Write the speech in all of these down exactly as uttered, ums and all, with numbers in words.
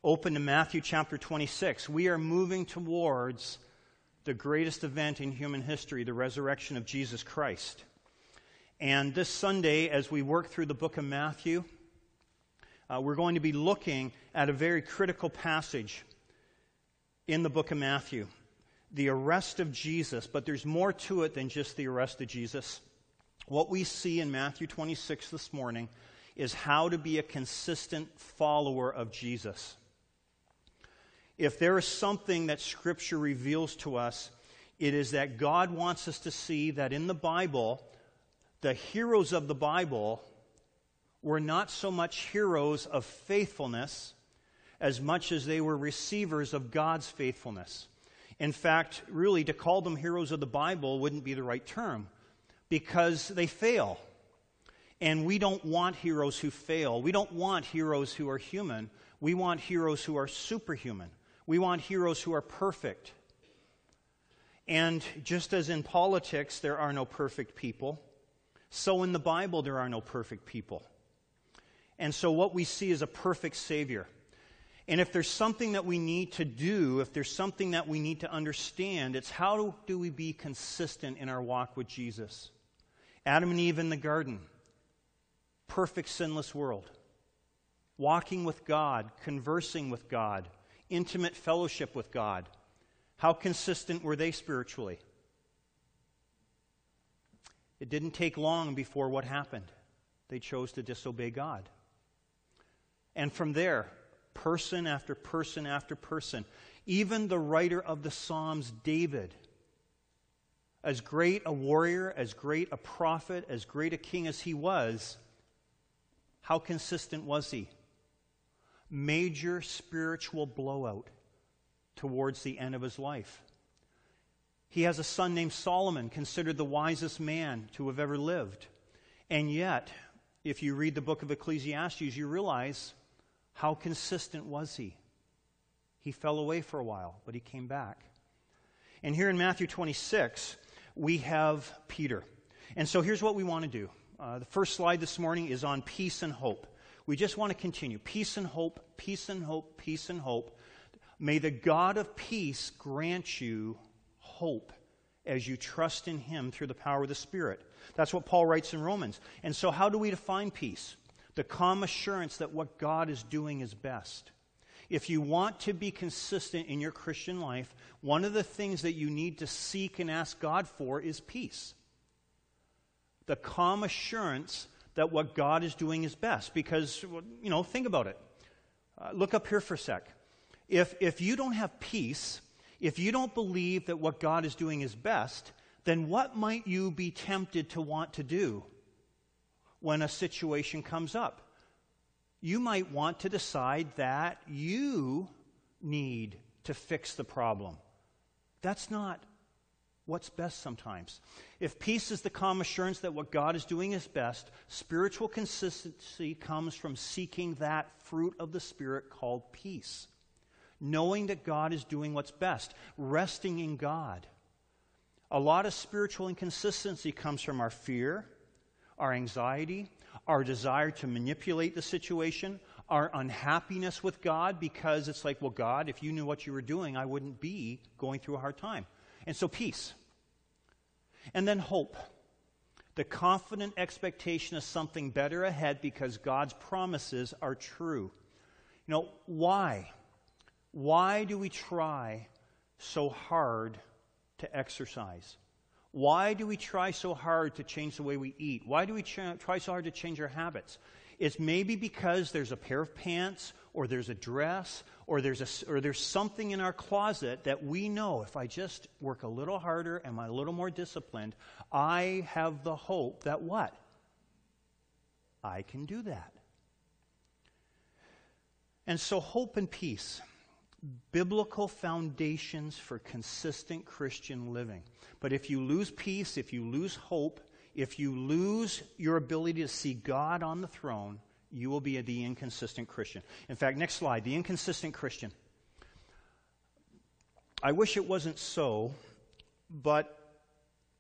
open to Matthew chapter twenty-six. We are moving towards the greatest event in human history, the resurrection of Jesus Christ. And this Sunday, as we work through the book of Matthew, uh, we're going to be looking at a very critical passage in the book of Matthew, the arrest of Jesus. But there's more to it than just the arrest of Jesus. What we see in Matthew twenty-six this morning is how to be a consistent follower of Jesus. If there is something that Scripture reveals to us, it is that God wants us to see that in the Bible, the heroes of the Bible were not so much heroes of faithfulness as much as they were receivers of God's faithfulness. In fact, really, to call them heroes of the Bible wouldn't be the right term, because they fail. And we don't want heroes who fail. We don't want heroes who are human. We want heroes who are superhuman. We want heroes who are perfect. And just as in politics there are no perfect people, so in the Bible there are no perfect people. And so what we see is a perfect Savior. And if there's something that we need to do, if there's something that we need to understand, it's how do we be consistent in our walk with Jesus? Adam and Eve in the garden, perfect sinless world, walking with God, conversing with God, intimate fellowship with God. How consistent were they spiritually? It didn't take long before what happened. They chose to disobey God. And from there, person after person after person, even the writer of the Psalms, David, as great a warrior, as great a prophet, as great a king as he was, how consistent was he? Major spiritual blowout towards the end of his life. He has a son named Solomon, considered the wisest man to have ever lived. And yet, if you read the book of Ecclesiastes, you realize how consistent was he. He fell away for a while, but he came back. And here in Matthew twenty-six, we have Peter. And so here's what we want to do. Uh, the first slide this morning is on peace and hope. We just want to continue. Peace and hope, peace and hope, peace and hope. May the God of peace grant you hope as you trust in Him through the power of the Spirit. That's what Paul writes in Romans. And so how do we define peace? The calm assurance that what God is doing is best. If you want to be consistent in your Christian life, one of the things that you need to seek and ask God for is peace. The calm assurance that what God is doing is best. Because, you know, think about it. Uh, look up here for a sec. If, if you don't have peace, if you don't believe that what God is doing is best, then what might you be tempted to want to do when a situation comes up? You might want to decide that you need to fix the problem. That's not what's best sometimes. If peace is the calm assurance that what God is doing is best, spiritual consistency comes from seeking that fruit of the Spirit called peace. Knowing that God is doing what's best, resting in God. A lot of spiritual inconsistency comes from our fear, our anxiety, our desire to manipulate the situation, our unhappiness with God, because it's like, well, God, if you knew what you were doing, I wouldn't be going through a hard time. And so peace. And then hope. The confident expectation of something better ahead because God's promises are true. You know, why? Why do we try so hard to exercise? Why do we try so hard to change the way we eat? Why do we try, try so hard to change our habits? It's maybe because there's a pair of pants, or there's a dress, or there's a, or there's something in our closet that we know if I just work a little harder and I'm a little more disciplined, I have the hope that what? I can do that. And so hope and peace. Biblical foundations for consistent Christian living. But if you lose peace, if you lose hope, if you lose your ability to see God on the throne, you will be the inconsistent Christian. In fact, next slide, the inconsistent Christian. I wish it wasn't so, but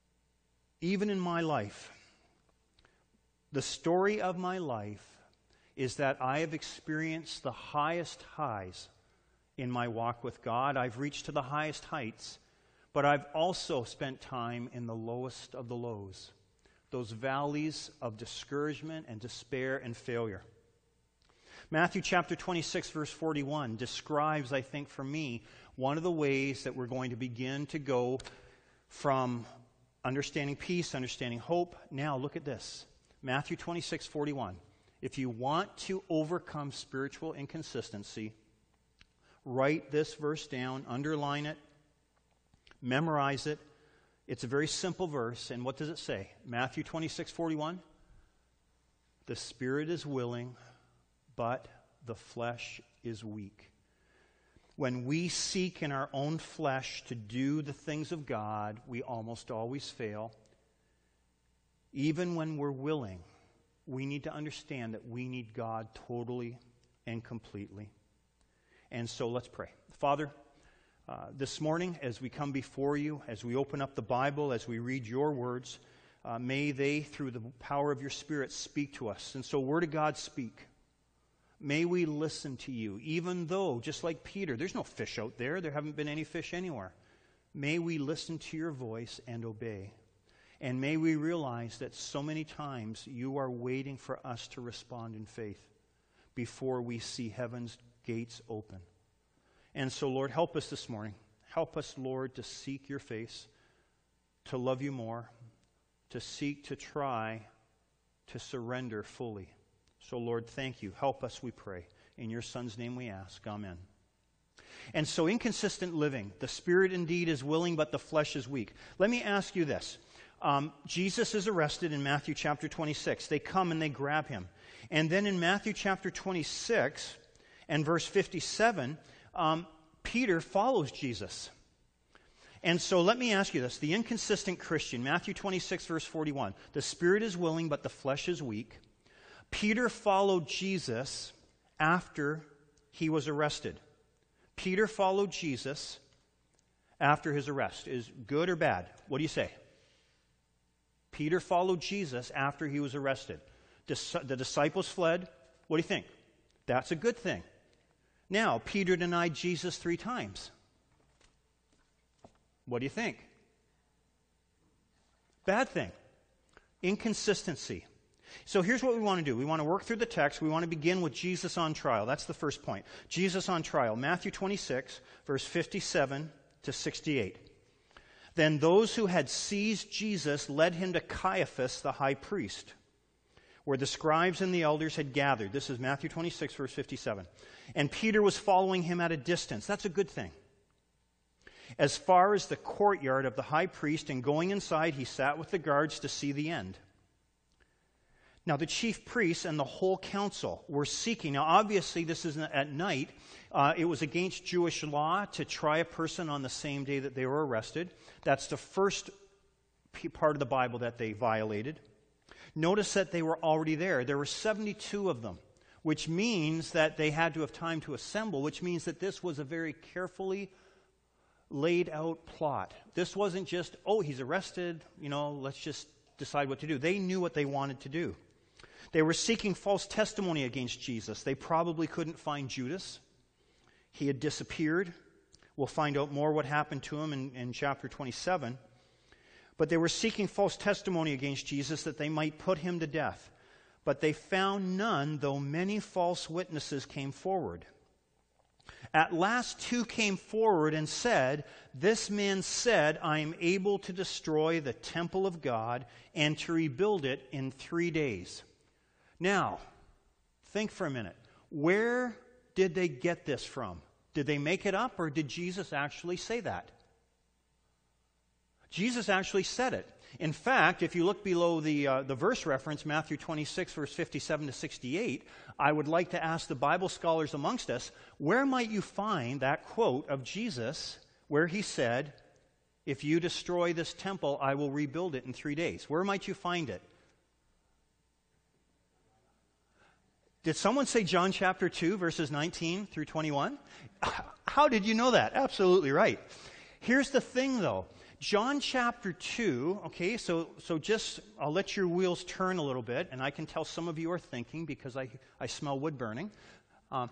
even in my life, the story of my life is that I have experienced the highest highs in my walk with God. I've reached to the highest heights, but I've also spent time in the lowest of the lows, those valleys of discouragement and despair and failure. Matthew chapter twenty-six, verse forty-one describes, I think for me, one of the ways that we're going to begin to go from understanding peace, understanding hope. Now look at this. Matthew twenty-six, forty-one. If you want to overcome spiritual inconsistency, write this verse down, underline it, memorize it. It's a very simple verse, and what does it say? Matthew twenty-six, forty-one. The spirit is willing, but the flesh is weak. When we seek in our own flesh to do the things of God, we almost always fail. Even when we're willing, we need to understand that we need God totally and completely. And so let's pray. Father, uh, this morning as we come before you, as we open up the Bible, as we read your words, uh, may they, through the power of your Spirit, speak to us. And so, Word of God, speak. May we listen to you, even though, just like Peter, there's no fish out there. There haven't been any fish anywhere. May we listen to your voice and obey. And may we realize that so many times you are waiting for us to respond in faith before we see heaven's gates open. And so, Lord, help us this morning. Help us, Lord, to seek your face, to love you more, to seek to try to surrender fully. So, Lord, thank you. Help us, we pray. In your Son's name we ask. Amen. And so, inconsistent living. The spirit indeed is willing, but the flesh is weak. Let me ask you this. Um, Jesus is arrested in Matthew chapter twenty-six. They come and they grab him. And then in Matthew chapter twenty-six and verse fifty-seven, um, Peter follows Jesus. And so let me ask you this. The inconsistent Christian, Matthew twenty-six, verse forty-one. The spirit is willing, but the flesh is weak. Peter followed Jesus after he was arrested. Peter followed Jesus after his arrest. Is good or bad? What do you say? Peter followed Jesus after he was arrested. The disciples fled. What do you think? That's a good thing. Now, Peter denied Jesus three times. What do you think? Bad thing. Inconsistency. So here's what we want to do. We want to work through the text. We want to begin with Jesus on trial. That's the first point. Jesus on trial. Matthew twenty-six, verse fifty-seven to sixty-eight. Then those who had seized Jesus led him to Caiaphas, the high priest, where the scribes and the elders had gathered. This is Matthew twenty-six, verse fifty-seven. And Peter was following him at a distance. That's a good thing. As far as the courtyard of the high priest, and going inside, he sat with the guards to see the end. Now, the chief priests and the whole council were seeking. Now, obviously, this is at night. Uh, it was against Jewish law to try a person on the same day that they were arrested. That's the first part of the Bible that they violated. Notice that they were already there. There were seventy-two of them, which means that they had to have time to assemble, which means that this was a very carefully laid out plot. This wasn't just, oh, he's arrested, you know, let's just decide what to do. They knew what they wanted to do. They were seeking false testimony against Jesus. They probably couldn't find Judas. He had disappeared. We'll find out more what happened to him in, in chapter twenty-seven. But they were seeking false testimony against Jesus that they might put him to death. But they found none, though many false witnesses came forward. At last two came forward and said, "This man said, I am able to destroy the temple of God and to rebuild it in three days." Now, think for a minute. Where did they get this from? Did they make it up, or did Jesus actually say that? Jesus actually said it. In fact, if you look below the uh, the verse reference, Matthew twenty-six, verse fifty-seven to sixty-eight, I would like to ask the Bible scholars amongst us, where might you find that quote of Jesus where he said, "If you destroy this temple, I will rebuild it in three days"? Where might you find it? Did someone say John chapter two, verses nineteen through twenty-one? How did you know that? Absolutely right. Here's the thing, though. John chapter two, okay, so so just, I'll let your wheels turn a little bit, and I can tell some of you are thinking because I, I smell wood burning. Um,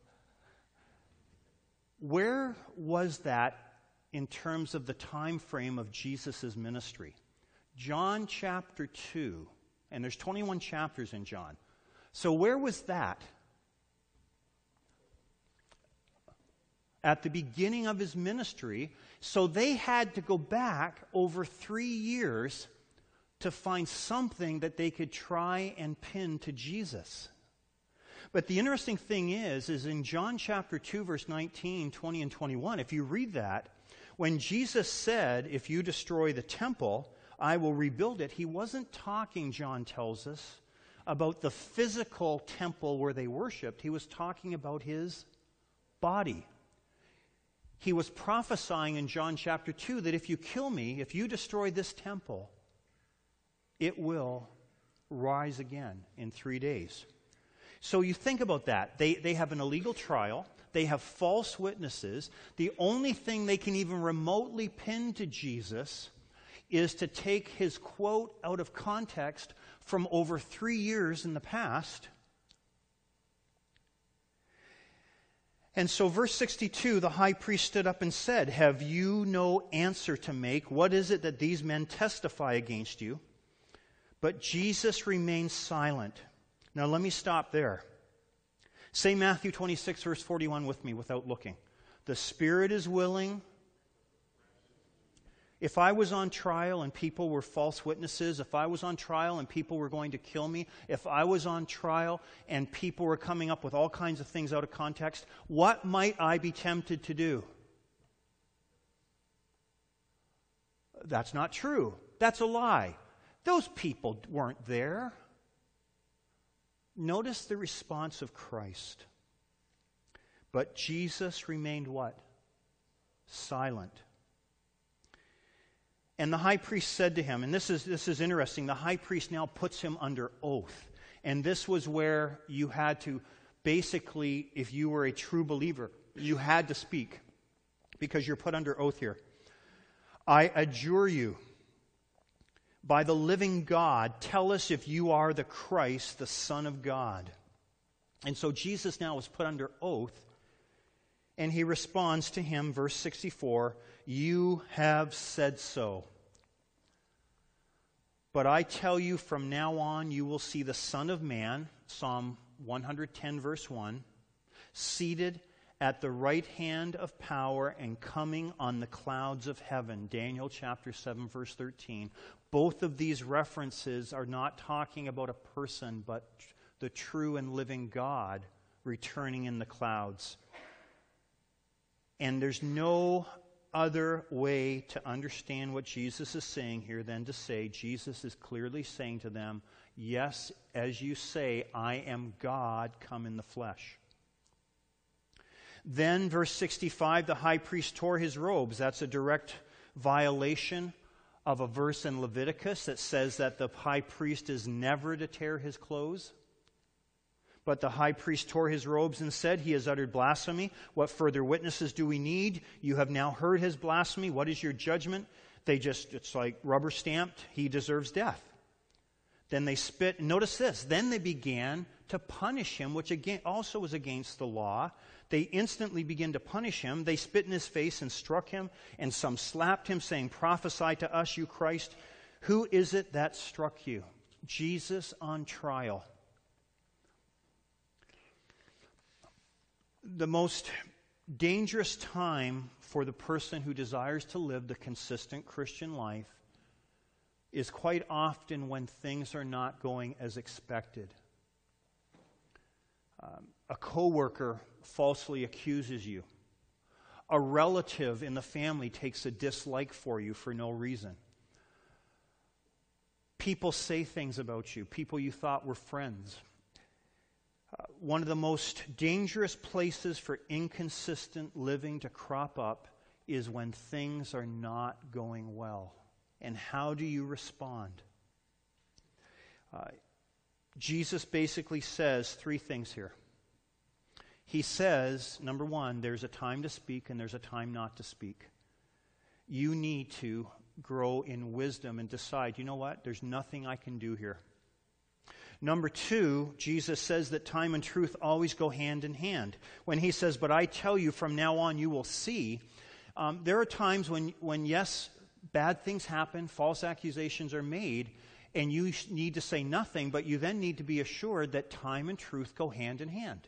where was that in terms of the time frame of Jesus' ministry? John chapter two, and there's twenty-one chapters in John. So where was that? At the beginning of his ministry. So they had to go back over three years to find something that they could try and pin to Jesus. But the interesting thing is, is in John chapter two, verse nineteen, twenty, and twenty-one, if you read that, when Jesus said, if you destroy the temple, I will rebuild it, he wasn't talking, John tells us, about the physical temple where they worshiped. He was talking about his body. He was prophesying in John chapter two that if you kill me, if you destroy this temple, it will rise again in three days. So you think about that. They, they have an illegal trial. They have false witnesses. The only thing they can even remotely pin to Jesus is to take his quote out of context from over three years in the past. And so verse sixty-two, the high priest stood up and said, have you no answer to make? What is it that these men testify against you? But Jesus remained silent. Now let me stop there. Say Matthew twenty-six, verse forty-one with me without looking. The spirit is willing. If I was on trial and people were false witnesses, if I was on trial and people were going to kill me, if I was on trial and people were coming up with all kinds of things out of context, what might I be tempted to do? That's not true. That's a lie. Those people weren't there. Notice the response of Christ. But Jesus remained what? Silent. And the high priest said to him, and this is this is interesting, the high priest now puts him under oath. And this was where you had to basically, if you were a true believer, you had to speak because you're put under oath here. I adjure you, by the living God, tell us if you are the Christ, the Son of God. And so Jesus now is put under oath, and he responds to him, verse sixty-four, you have said so. But I tell you, from now on you will see the Son of Man, Psalm one hundred ten, verse one, seated at the right hand of power and coming on the clouds of heaven. Daniel chapter seven, verse thirteen. Both of these references are not talking about a person, but the true and living God returning in the clouds. And there's no other way to understand what Jesus is saying here than to say, Jesus is clearly saying to them, yes, as you say, I am God come in the flesh. Then, verse sixty-five, the high priest tore his robes. That's a direct violation of a verse in Leviticus that says that the high priest is never to tear his clothes. But the high priest tore his robes and said, he has uttered blasphemy. What further witnesses do we need? You have now heard his blasphemy. What is your judgment? They just, it's like rubber stamped. He deserves death. Then they spit. Notice this. Then they began to punish him, which again also was against the law. They instantly began to punish him. They spit in his face and struck him, and some slapped him, saying, prophesy to us, you Christ. Who is it that struck you? Jesus on trial. The most dangerous time for the person who desires to live the consistent Christian life is quite often when things are not going as expected. Um, a coworker falsely accuses you. A relative in the family takes a dislike for you for no reason. People say things about you, people you thought were friends. Uh, one of the most dangerous places for inconsistent living to crop up is when things are not going well. And how do you respond? Uh, Jesus basically says three things here. He says, number one, there's a time to speak and there's a time not to speak. you need to grow in wisdom and decide, you know what, there's nothing I can do here. Number two, Jesus says that time and truth always go hand in hand. When he says, but I tell you from now on you will see, um, there are times when, when, yes, bad things happen, false accusations are made, and you need to say nothing, but you then need to be assured that time and truth go hand in hand.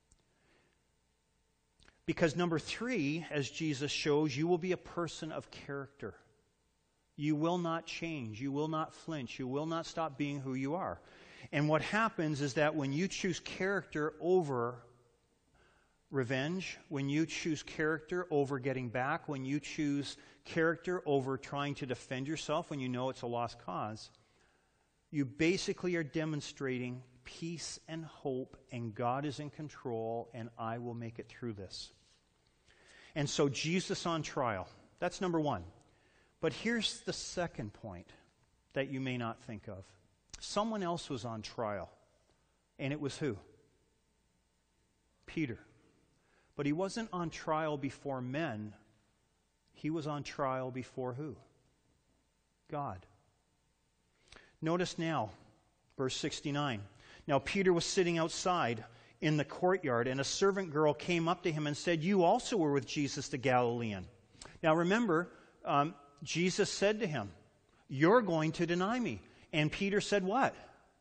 Because number three, as Jesus shows, you will be a person of character. You will not change. You will not flinch. You will not stop being who you are. And what happens is that when you choose character over revenge, when you choose character over getting back, when you choose character over trying to defend yourself when you know it's a lost cause, you basically are demonstrating peace and hope, and God is in control, and I will make it through this. And so Jesus on trial, that's number one. But here's the second point that you may not think of. Someone else was on trial, and it was who? Peter. But he wasn't on trial before men. He was on trial before who? God. Notice now, verse sixty-nine. Now Peter was sitting outside in the courtyard, and a servant girl came up to him and said, you also were with Jesus the Galilean. Now remember, um, Jesus said to him, you're going to deny me. And Peter said what?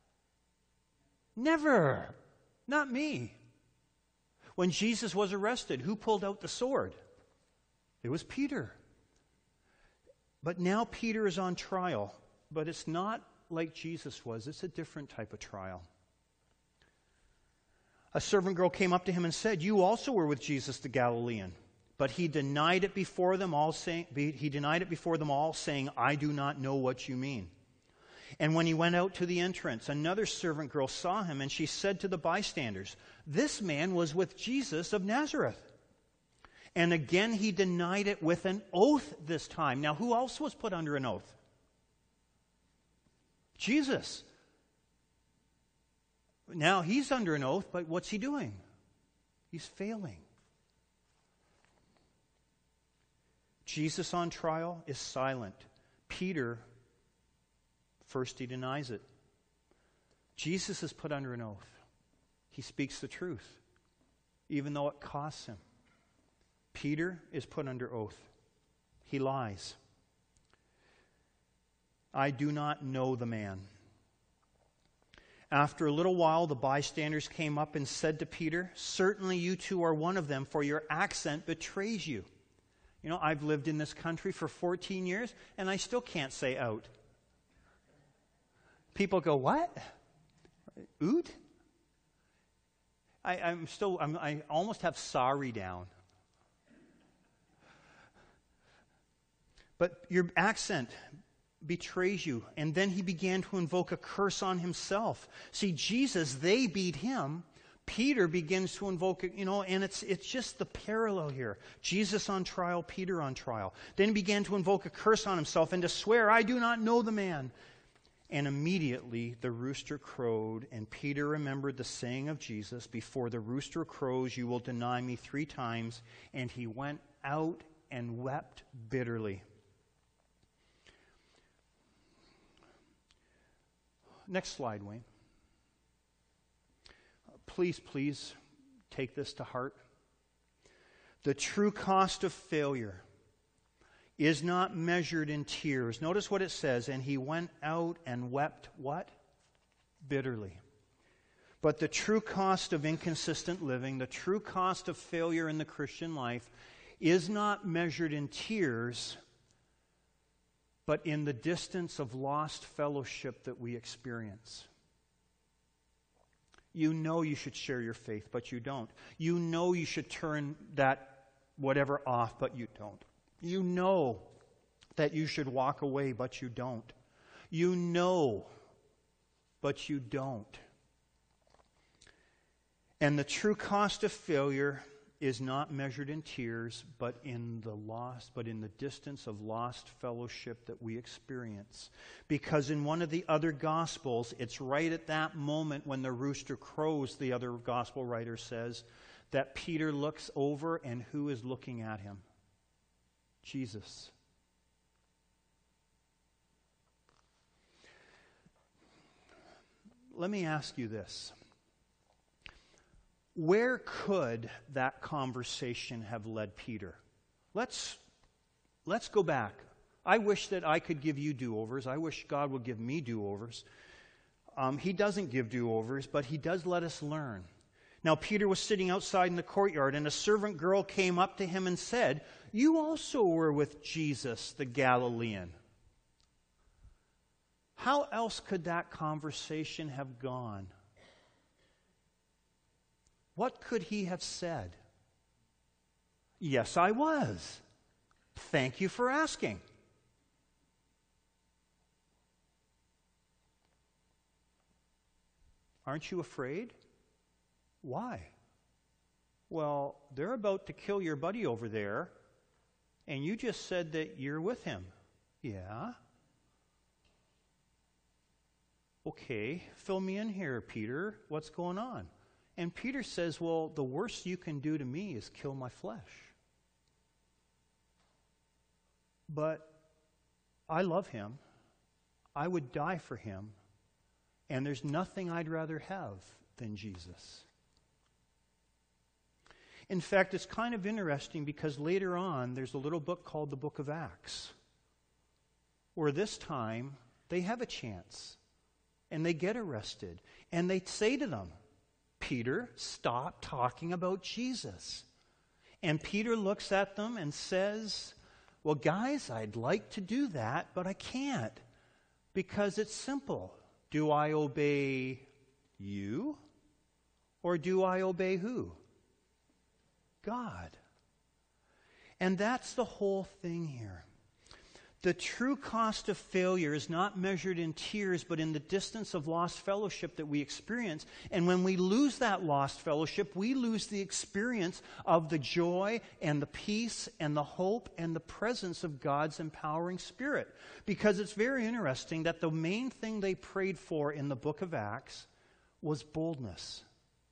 Never. Not me. When Jesus was arrested, who pulled out the sword? It was Peter. But now Peter is on trial, but it's not like Jesus was. It's a different type of trial. A servant girl came up to him and said, you also were with Jesus the Galilean. But he denied it before them all, saying, he denied it before them all, saying, I do not know what you mean. And when he went out to the entrance, another servant girl saw him, and she said to the bystanders, this man was with Jesus of Nazareth. And again he denied it with an oath this time. Now who else was put under an oath? Jesus. Now he's under an oath, but what's he doing? He's failing. Jesus on trial is silent. Peter, first he denies it. Jesus is put under an oath. He speaks the truth, even though it costs him. Peter is put under oath. He lies. I do not know the man. After a little while, the bystanders came up and said to Peter, certainly you too are one of them, for your accent betrays you. You know, I've lived in this country for fourteen years, and I still can't say out. People go, what? Oot? I, I'm still, I'm, I almost have sorry down. But your accent betrays you. And then he began to invoke a curse on himself. See, Jesus, they beat him. Peter begins to invoke it, you know, and it's it's just the parallel here. Jesus on trial, Peter on trial. Then he began to invoke a curse on himself and to swear, I do not know the man. And immediately the rooster crowed, and Peter remembered the saying of Jesus, before the rooster crows, you will deny me three times. And he went out and wept bitterly. Next slide, Wayne. Please, please take this to heart. The true cost of failure is not measured in tears. Notice what it says, and he went out and wept what? Bitterly. But the true cost of inconsistent living, the true cost of failure in the Christian life, is not measured in tears, but in the distance of lost fellowship that we experience. You know you should share your faith, but you don't. You know you should turn that whatever off, but you don't. You know that you should walk away, but you don't. You know, but you don't. And the true cost of failure is not measured in tears, but in the lost, but in the distance of lost fellowship that we experience. Because in one of the other Gospels, it's right at that moment when the rooster crows, the other Gospel writer says, that Peter looks over, and who is looking at him? Jesus. let me ask you this. Where could that conversation have led Peter? Let's, let's go back. I wish that I could give you do-overs. I wish God would give me do-overs. Um, he doesn't give do-overs, but he does let us learn. Now, Peter was sitting outside in the courtyard, and a servant girl came up to him and said, "You also were with Jesus, the Galilean." How else could that conversation have gone? What could he have said? "Yes, I was. Thank you for asking." "Aren't you afraid?" "Why?" "Well, they're about to kill your buddy over there, and you just said that you're with him." "Yeah." "Okay, fill me in here, Peter. What's going on?" And Peter says, "Well, the worst you can do to me is kill my flesh. But I love him. I would die for him. And there's nothing I'd rather have than Jesus." In fact, it's kind of interesting because later on, there's a little book called the Book of Acts, where this time they have a chance and they get arrested. And they say to them, "Peter, stop talking about Jesus." And Peter looks at them and says, "Well, guys, I'd like to do that, but I can't because it's simple. Do I obey you or do I obey who? God." And that's the whole thing here. The true cost of failure is not measured in tears, but in the distance of lost fellowship that we experience. And when we lose that lost fellowship, we lose the experience of the joy and the peace and the hope and the presence of God's empowering Spirit. Because it's very interesting that the main thing they prayed for in the book of Acts was boldness.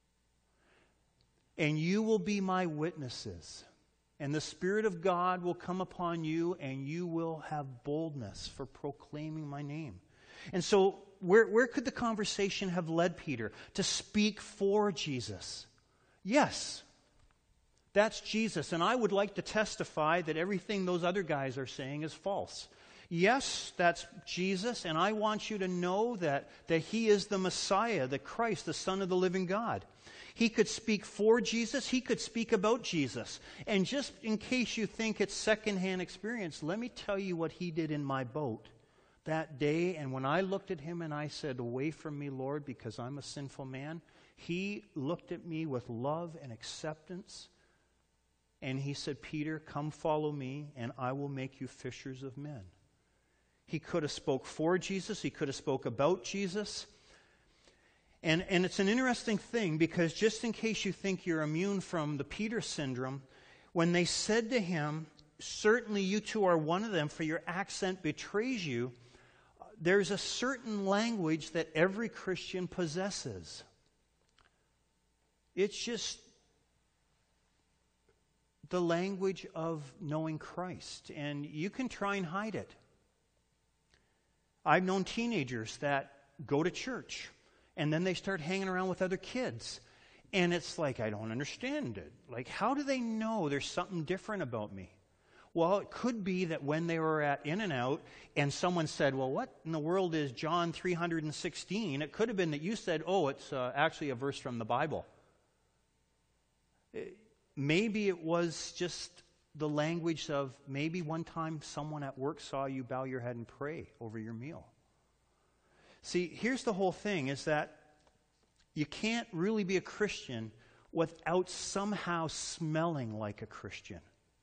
"And you will be my witnesses. And the Spirit of God will come upon you, and you will have boldness for proclaiming my name." And so, where, where could the conversation have led Peter? To speak for Jesus. Yes, that's Jesus. And I would like to testify that everything those other guys are saying is false. Yes, that's Jesus, and I want you to know that, that He is the Messiah, the Christ, the Son of the living God. He could speak for Jesus. He could speak about Jesus. And just in case you think it's secondhand experience, let me tell you what He did in my boat that day. And when I looked at Him and I said, "Away from me, Lord, because I'm a sinful man," He looked at me with love and acceptance. And He said, "Peter, come follow me, and I will make you fishers of men." He could have spoke for Jesus. He could have spoke about Jesus. And, and it's an interesting thing because just in case you think you're immune from the Peter syndrome, when they said to him, "Certainly you two are one of them, for your accent betrays you," there's a certain language that every Christian possesses. It's just the language of knowing Christ, and you can try and hide it. I've known teenagers that go to church, and then they start hanging around with other kids. And it's like, I don't understand it. Like, how do they know there's something different about me? Well, it could be that when they were at In-N-Out and someone said, "Well, what in the world is John three sixteen? It could have been that you said, "Oh, it's uh, actually a verse from the Bible." It, maybe it was just the language of maybe one time someone at work saw you bow your head and pray over your meal. See, here's the whole thing, is that you can't really be a Christian without somehow smelling like a Christian.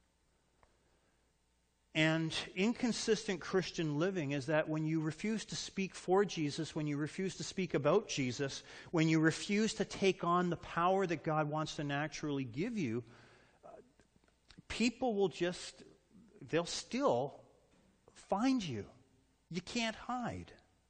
And inconsistent Christian living is that when you refuse to speak for Jesus, when you refuse to speak about Jesus, when you refuse to take on the power that God wants to naturally give you, uh, people will just, they'll still find you. You can't hide.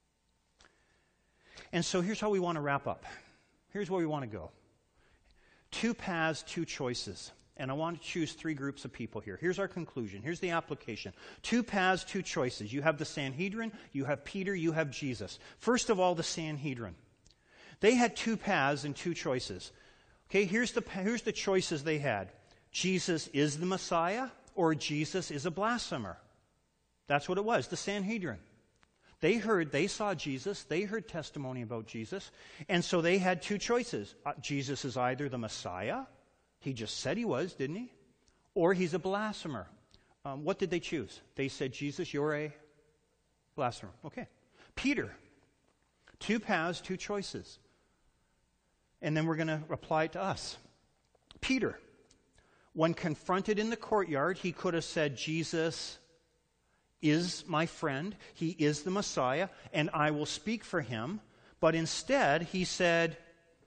And so here's how we want to wrap up. Here's where we want to go. Two paths, two choices. And I want to choose three groups of people here. Here's our conclusion. Here's the application. Two paths, two choices. You have the Sanhedrin, you have Peter, you have Jesus. First of all, the Sanhedrin. They had two paths and two choices. Okay, here's the, here's the choices they had. Jesus is the Messiah, or Jesus is a blasphemer. That's what it was, the Sanhedrin. They heard, they saw Jesus, they heard testimony about Jesus, and so they had two choices. Uh, Jesus is either the Messiah, he just said he was, didn't he? Or he's a blasphemer. Um, what did they choose? They said, Jesus, you're a blasphemer. Okay. Peter, two paths, two choices. And then we're going to apply it to us. Peter, when confronted in the courtyard, he could have said, Jesus is my friend, he is the Messiah, and I will speak for him. But instead, he said,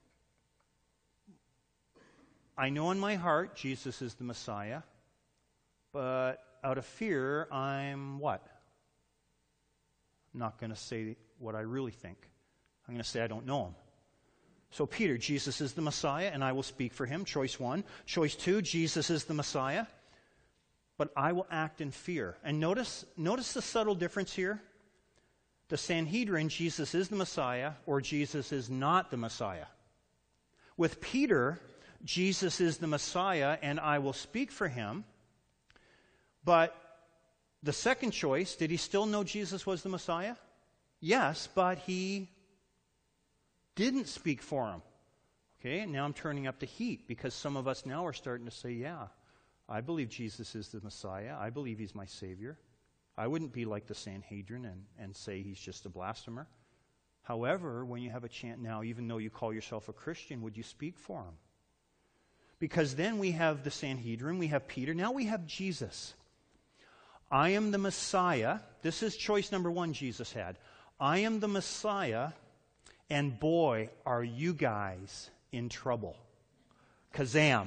I know in my heart Jesus is the Messiah, but out of fear, I'm what? I'm not going to say what I really think. I'm going to say I don't know him. So Peter, Jesus is the Messiah, and I will speak for him. Choice one. Choice two, Jesus is the Messiah, but I will act in fear. And notice, notice the subtle difference here. The Sanhedrin, Jesus is the Messiah, or Jesus is not the Messiah. With Peter, Jesus is the Messiah, and I will speak for him. But the second choice, did he still know Jesus was the Messiah? Yes, but he didn't speak for him. Okay, and now I'm turning up the heat because some of us now are starting to say, yeah, I believe Jesus is the Messiah. I believe he's my Savior. I wouldn't be like the Sanhedrin and, and say he's just a blasphemer. However, when you have a chance now, even though you call yourself a Christian, would you speak for him? Because then we have the Sanhedrin, we have Peter, now we have Jesus. I am the Messiah. This is choice number one Jesus had. I am the Messiah, and boy, are you guys in trouble. Kazam.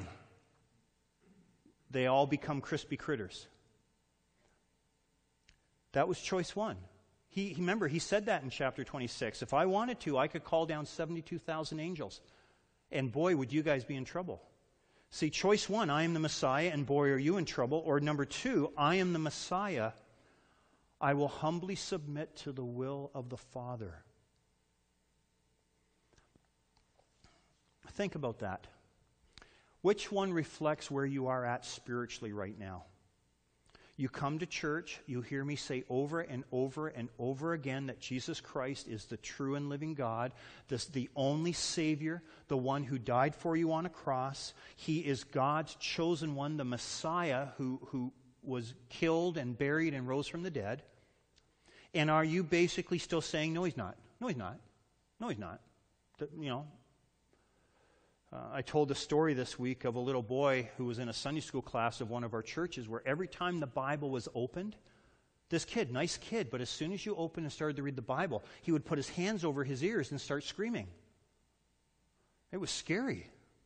They all become crispy critters. That was choice one. He, remember, he said that in chapter twenty-six. If I wanted to, I could call down seventy-two thousand angels. And boy, would you guys be in trouble. See, choice one, I am the Messiah, and boy, are you in trouble. Or number two, I am the Messiah. I will humbly submit to the will of the Father. Think about that. Which one reflects where you are at spiritually right now? You come to church, you hear me say over and over and over again that Jesus Christ is the true and living God, this, the only Savior, the one who died for you on a cross. He is God's chosen one, the Messiah who, who was killed and buried and rose from the dead. And are you basically still saying, no, he's not. No, he's not. No, he's not. The, you know, Uh, I told a story this week of a little boy who was in a Sunday school class of one of our churches where every time the Bible was opened, this kid, nice kid, but as soon as you opened and started to read the Bible, he would put his hands over his ears and start screaming. It was scary.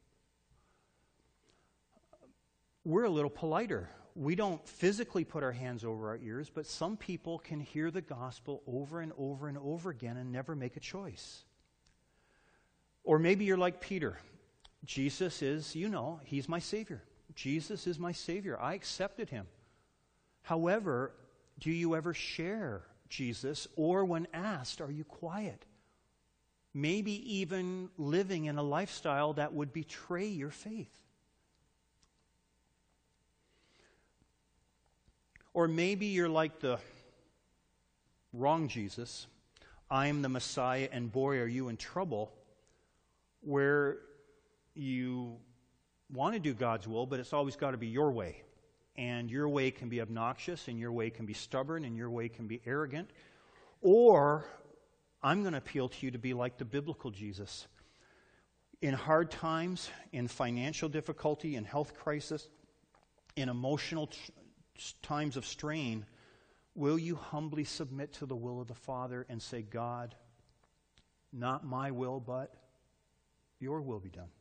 We're a little politer. We don't physically put our hands over our ears, but some people can hear the gospel over and over and over again and never make a choice. Or maybe you're like Peter. Jesus is, you know, he's my Savior. Jesus is my Savior. I accepted him. However, do you ever share Jesus? Or when asked, are you quiet? Maybe even living in a lifestyle that would betray your faith. Or maybe you're like the wrong Jesus. I am the Messiah, and boy, are you in trouble, where you want to do God's will, but it's always got to be your way. And your way can be obnoxious, and your way can be stubborn, and your way can be arrogant. Or I'm going to appeal to you to be like the biblical Jesus. In hard times, in financial difficulty, in health crisis, in emotional t- times of strain, will you humbly submit to the will of the Father and say, God, not my will, but your will be done?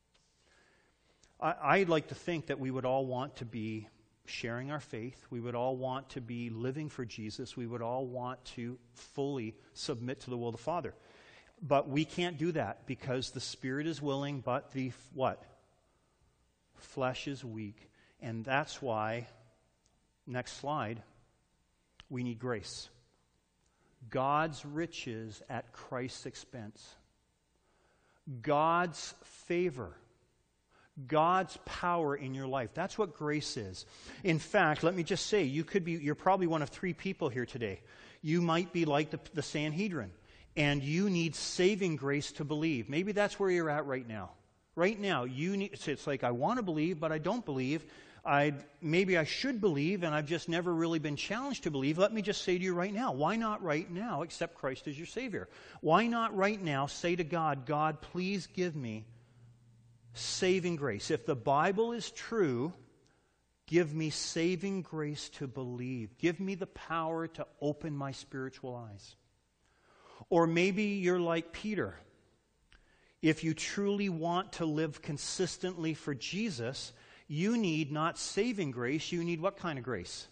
I, I'd like to think that we would all want to be sharing our faith. We would all want to be living for Jesus. We would all want to fully submit to the will of the Father. But we can't do that because the Spirit is willing, but the what? Flesh is weak. And that's why, next slide, we need grace. God's riches at Christ's expense. God's favor, God's power in your life. That's what grace is. In fact, let me just say, you could be, you're probably one of three people here today. You might be like the, the Sanhedrin, and you need saving grace to believe. Maybe that's where you're at right now. Right now, you need, it's like, I want to believe, but I don't believe. I maybe I should believe, and I've just never really been challenged to believe. Let me just say to you right now, why not right now accept Christ as your Savior? Why not right now say to God, God, please give me saving grace. If the Bible is true, give me saving grace to believe. Give me the power to open my spiritual eyes. Or maybe you're like Peter. If you truly want to live consistently for Jesus, you need not saving grace, you need what kind of grace?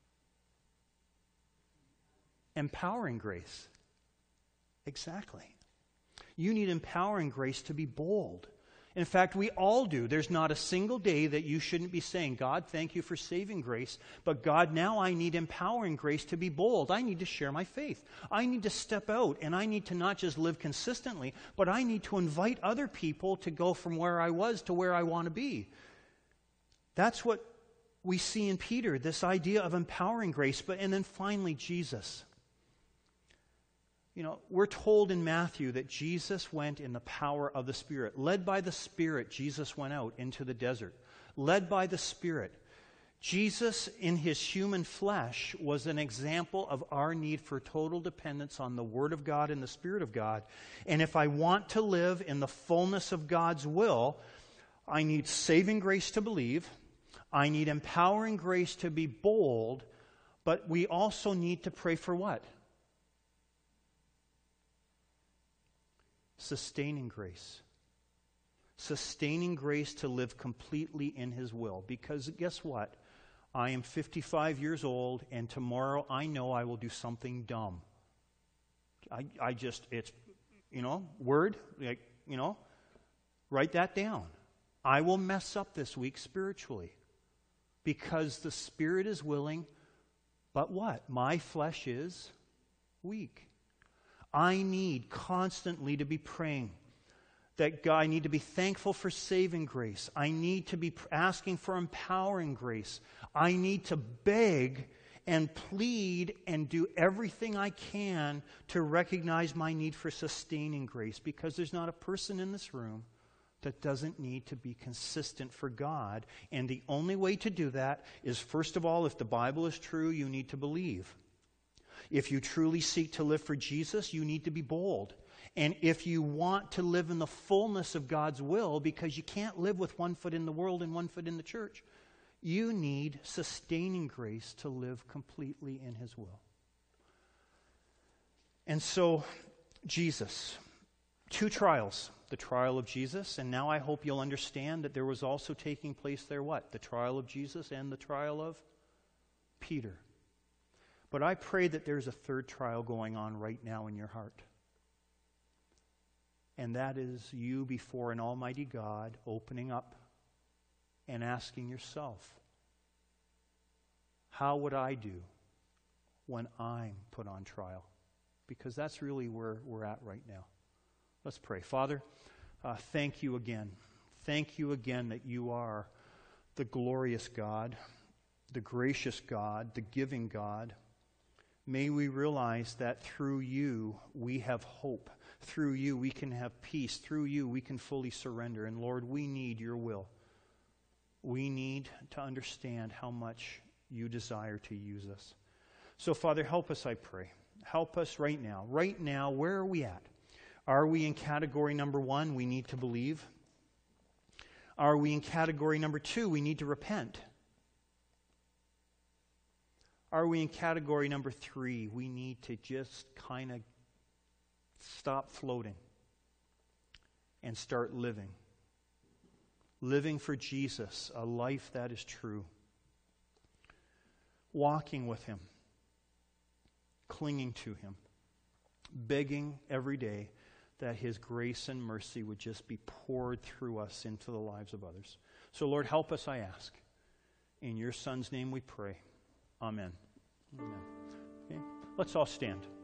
Empowering grace. Exactly. You need empowering grace to be bold. In fact, we all do. There's not a single day that you shouldn't be saying, God, thank you for saving grace, but God, now I need empowering grace to be bold. I need to share my faith. I need to step out, and I need to not just live consistently, but I need to invite other people to go from where I was to where I want to be. That's what we see in Peter, this idea of empowering grace. But and then finally, Jesus. You know, we're told in Matthew that Jesus went in the power of the Spirit. Led by the Spirit, Jesus went out into the desert. Led by the Spirit. Jesus, in his human flesh, was an example of our need for total dependence on the Word of God and the Spirit of God. And if I want to live in the fullness of God's will, I need saving grace to believe. I need empowering grace to be bold. But we also need to pray for what? Sustaining grace. Sustaining grace to live completely in His will. Because guess what? I am fifty-five years old, and tomorrow I know I will do something dumb. I, I just, it's, you know, word, like, you know, write that down. I will mess up this week spiritually. Because the Spirit is willing, but what? My flesh is weak. I need constantly to be praying that God, I need to be thankful for saving grace. I need to be asking for empowering grace. I need to beg and plead and do everything I can to recognize my need for sustaining grace, because there's not a person in this room that doesn't need to be consistent for God. And the only way to do that is, first of all, if the Bible is true, you need to believe. If you truly seek to live for Jesus, you need to be bold. And if you want to live in the fullness of God's will, because you can't live with one foot in the world and one foot in the church, you need sustaining grace to live completely in His will. And so, Jesus, two trials. The trial of Jesus, and now I hope you'll understand that there was also taking place there what? The trial of Jesus and the trial of Peter. But I pray that there's a third trial going on right now in your heart. And that is you before an almighty God opening up and asking yourself, how would I do when I'm put on trial? Because that's really where we're at right now. Let's pray. Father, uh, thank you again. Thank you again that you are the glorious God, the gracious God, the giving God. May we realize that through you we have hope. Through you we can have peace. Through you we can fully surrender. And Lord, we need your will. We need to understand how much you desire to use us. So Father, help us, I pray. Help us right now. Right now, where are we at? Are we in category number one? We need to believe. Are we in category number two? We need to repent. Are we in category number three? We need to just kind of stop floating and start living. Living for Jesus, a life that is true. Walking with Him. Clinging to Him. Begging every day that His grace and mercy would just be poured through us into the lives of others. So Lord, help us, I ask. In your Son's name we pray. Amen. Amen. Okay. Let's all stand.